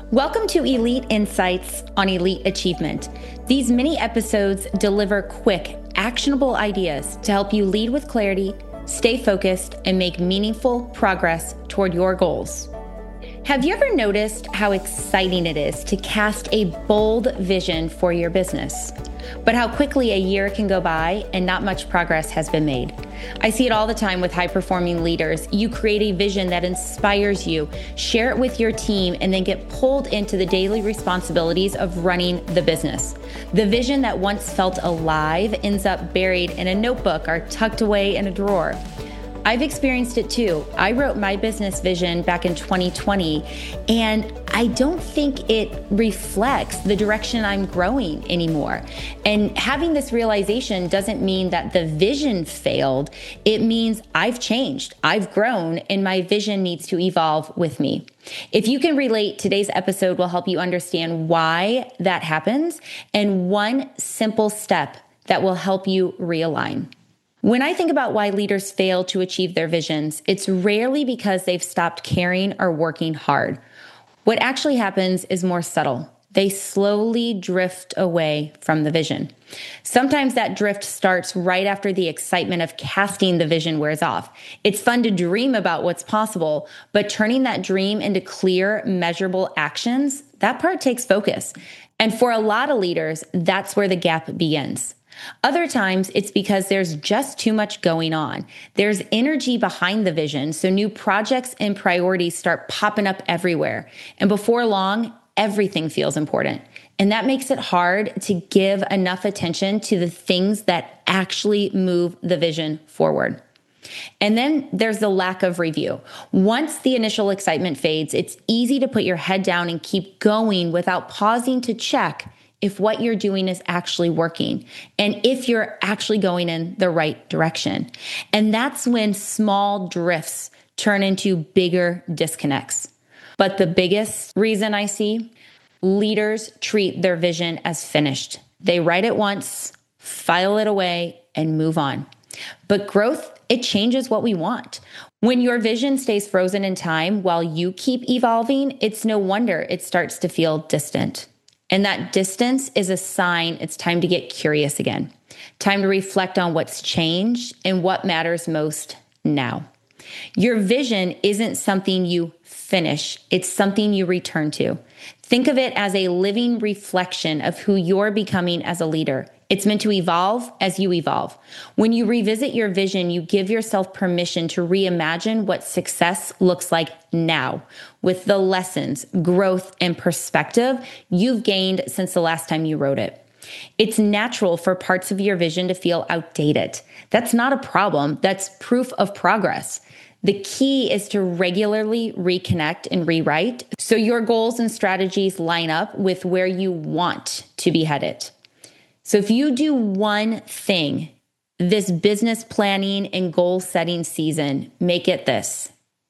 Welcome to Elite Insights on Elite Achievement. These mini episodes deliver quick, actionable ideas to help you lead with clarity, stay focused, and make meaningful progress toward your goals. Have you ever noticed how exciting it is to cast a bold vision for your business, but how quickly a year can go by and not much progress has been made? I see it all the time with high-performing leaders. You create a vision that inspires you, share it with your team, and then get pulled into the daily responsibilities of running the business. The vision that once felt alive ends up buried in a notebook or tucked away in a drawer. I've experienced it too. I wrote my business vision back in 2020, and I don't think it reflects the direction I'm growing anymore. And having this realization doesn't mean that the vision failed. It means I've changed, I've grown, and my vision needs to evolve with me. If you can relate, today's episode will help you understand why that happens and one simple step that will help you realign. When I think about why leaders fail to achieve their visions, it's rarely because they've stopped caring or working hard. What actually happens is more subtle. They slowly drift away from the vision. Sometimes that drift starts right after the excitement of casting the vision wears off. It's fun to dream about what's possible, but turning that dream into clear, measurable actions, that part takes focus. And for a lot of leaders, that's where the gap begins. Other times, it's because there's just too much going on. There's energy behind the vision, so new projects and priorities start popping up everywhere. And before long, everything feels important. And that makes it hard to give enough attention to the things that actually move the vision forward. And then there's the lack of review. Once the initial excitement fades, it's easy to put your head down and keep going without pausing to check if what you're doing is actually working and if you're actually going in the right direction. And that's when small drifts turn into bigger disconnects. But the biggest reason I see, leaders treat their vision as finished. They write it once, file it away, and move on. But growth, it changes what we want. When your vision stays frozen in time while you keep evolving, it's no wonder it starts to feel distant. And that distance is a sign it's time to get curious again. Time to reflect on what's changed and what matters most now. Your vision isn't something you finish. It's something you return to. Think of it as a living reflection of who you're becoming as a leader. It's meant to evolve as you evolve. When you revisit your vision, you give yourself permission to reimagine what success looks like now with the lessons, growth, and perspective you've gained since the last time you wrote it. It's natural for parts of your vision to feel outdated. That's not a problem. That's proof of progress. The key is to regularly reconnect and rewrite so your goals and strategies line up with where you want to be headed. So if you do one thing this business planning and goal setting season, make it this: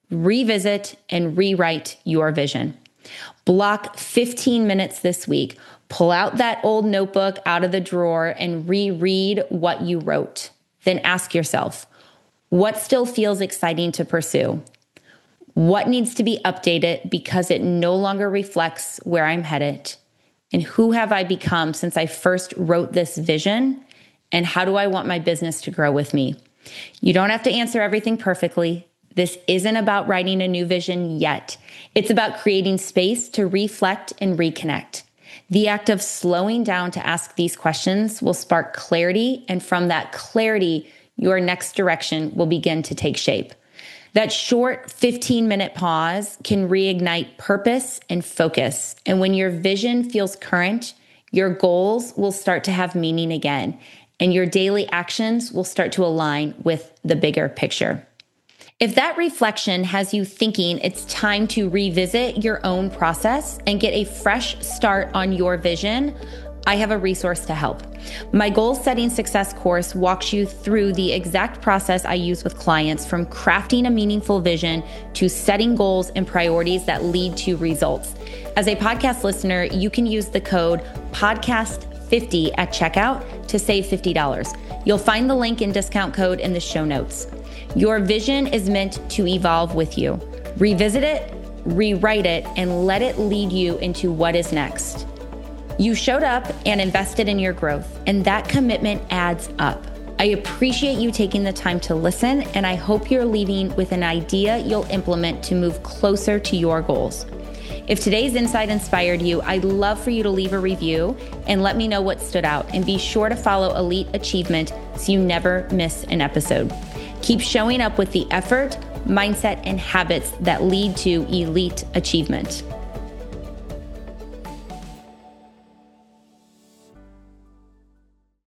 revisit and rewrite your vision. Block 15 minutes this week. Pull out that old notebook out of the drawer and reread what you wrote. Then ask yourself, what still feels exciting to pursue? What needs to be updated because it no longer reflects where I'm headed? And who have I become since I first wrote this vision? And how do I want my business to grow with me? You don't have to answer everything perfectly. This isn't about writing a new vision yet. It's about creating space to reflect and reconnect. The act of slowing down to ask these questions will spark clarity, and from that clarity, your next direction will begin to take shape. That short 15-minute pause can reignite purpose and focus. And when your vision feels current, your goals will start to have meaning again, and your daily actions will start to align with the bigger picture. If that reflection has you thinking it's time to revisit your own process and get a fresh start on your vision, I have a resource to help. My Goal Setting Success course walks you through the exact process I use with clients, from crafting a meaningful vision to setting goals and priorities that lead to results. As a podcast listener, you can use the code PODCAST50 at checkout to save $50. You'll find the link and discount code in the show notes. Your vision is meant to evolve with you. Revisit it, rewrite it, and let it lead you into what is next. You showed up and invested in your growth, and that commitment adds up. I appreciate you taking the time to listen, and I hope you're leaving with an idea you'll implement to move closer to your goals. If today's insight inspired you, I'd love for you to leave a review and let me know what stood out. And be sure to follow Elite Achievement so you never miss an episode. Keep showing up with the effort, mindset, and habits that lead to elite achievement.